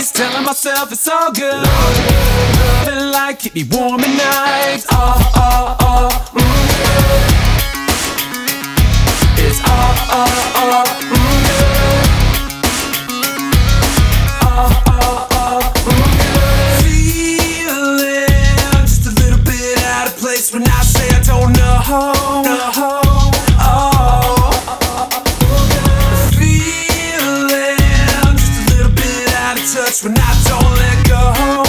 lights, telling myself it's all good. Loving light, keep me warm at night. It's feeling just a little bit out of place when I say I don't know. Feeling just a little bit out of touch when I don't let go.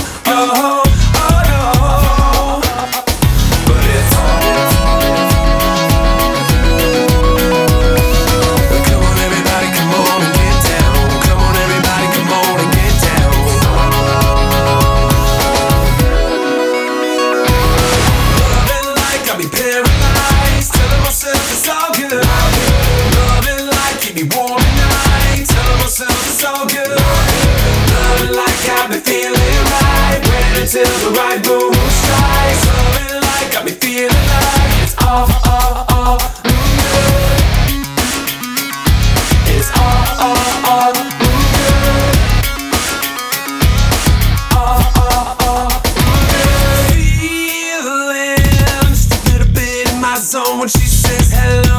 Till the right mood strikes, loving like got me feeling like it's all good. It's all good. Feeling just a little bit in my zone when she says hello.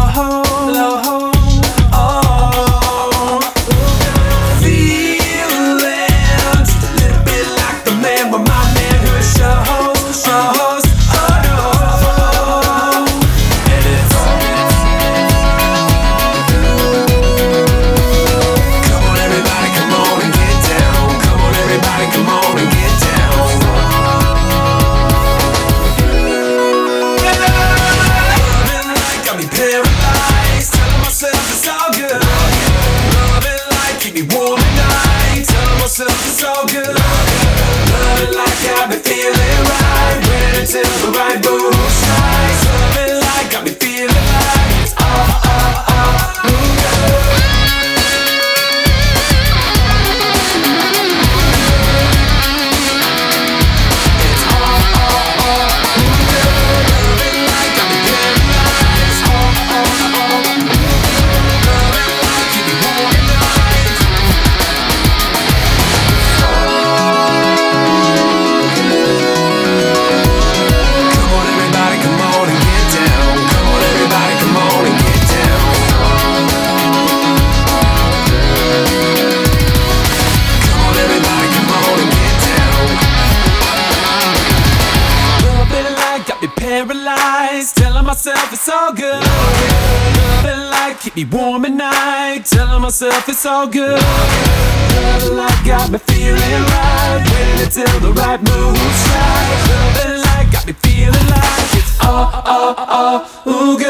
It's all good. Loving like got me feeling right. Waiting till the right mood strikes. Loving like got me feeling like it's all good. It's all good. Loving like got me feeling like it's all good. Loving like keep me warm at night. Paralyzed, telling myself it's all good. Loving like keep me warm at night. Telling myself it's all good. Loving like got me feeling right. Waiting until the right mood strikes. Loving like got me feeling like it's all good.